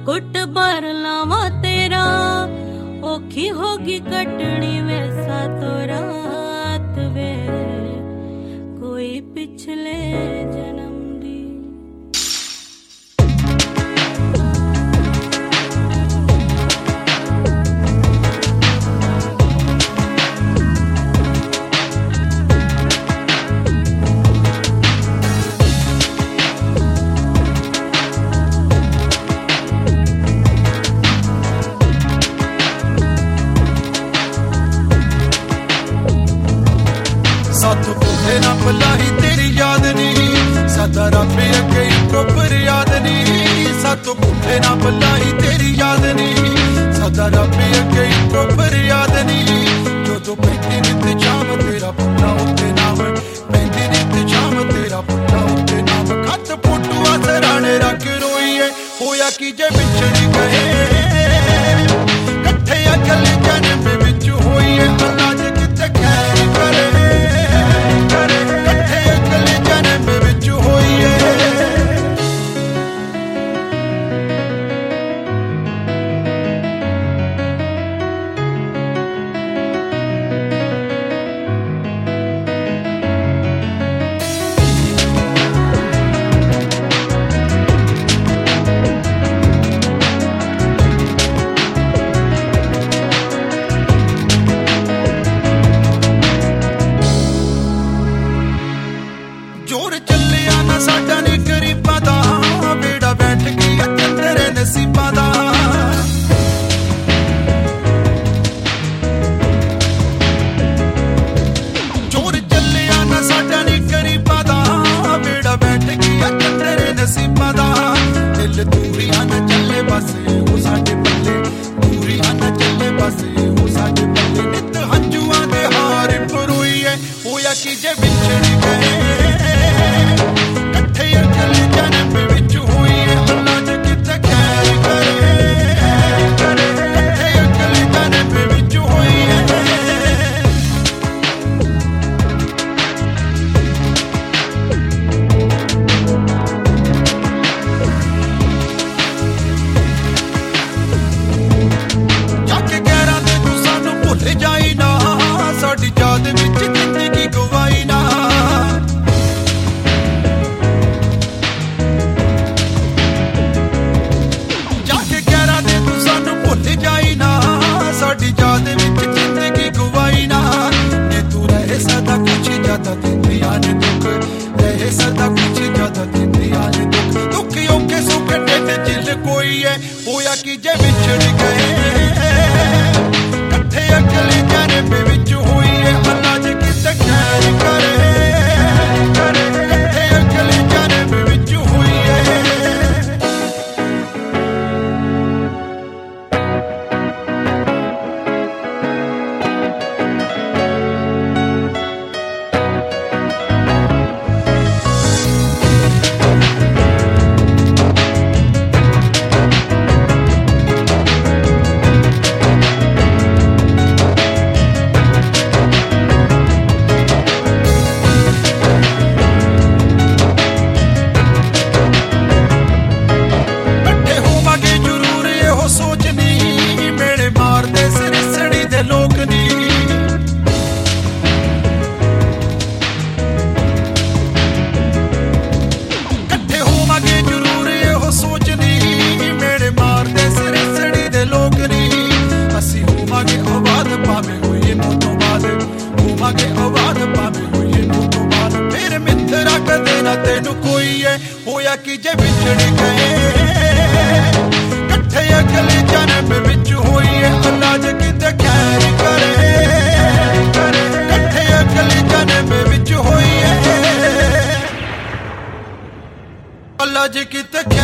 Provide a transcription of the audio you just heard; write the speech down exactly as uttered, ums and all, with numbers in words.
कुट भर लावा तेरा औखी होगी कटनी वैसा तो रात वे कोई पिछले जन्म दी। साथों भूले ना भुलाही तेरी याद नहीं सादा रब अगे प्रॉपर याद नहीं। साथों भूले ना भुलाही तेरी याद नहीं सादा रब अगे प्रॉपर याद नहीं। जो तो पैंती नित जाम तेरा पुन्ना उत्ते नाम पैंती नित जाम तेरा पुन्ना उत्ते नाम। खत फोटुआ सराने रख रोईए होया कि जे बिछड़ गए कट्ठे अगले जन्म विच होईए अल्लाह जे किते खैर करे कि जे बिछड़ गए कट्ठे अगले जन्म विच होईए अल्लाह जे किते खैर करे कट्ठे अगले जन्म विच होईए। जाके गैरां ते तू सानू भुल जाई ना साडी याद विच जिंदगी गवाई ना। जाके गैरां ते तू सानू भुल जाई ना साडी याद विच जिंदगी गवाई ना। जे तू रहे सदा कुछ ज्यादा दिंदियां ने दुख रहे सदा कुछ ज्यादा दिंदियां ने दुख। दुख औखे सुख ढिड जिल कोई है होया कि जे बिछड़ गए कट्ठे अगले जन्म विच होईए अल्लाह जे किते खैर करे कट्ठे अगले जन्म विच होईए। तेनू कोई है होया कि जे बिछड़ गए कट्ठे अगले जन्म विच होईए अल्लाह जे किते खैर करे कट्ठे अगले जन्म विच होईए अल्लाह जे किते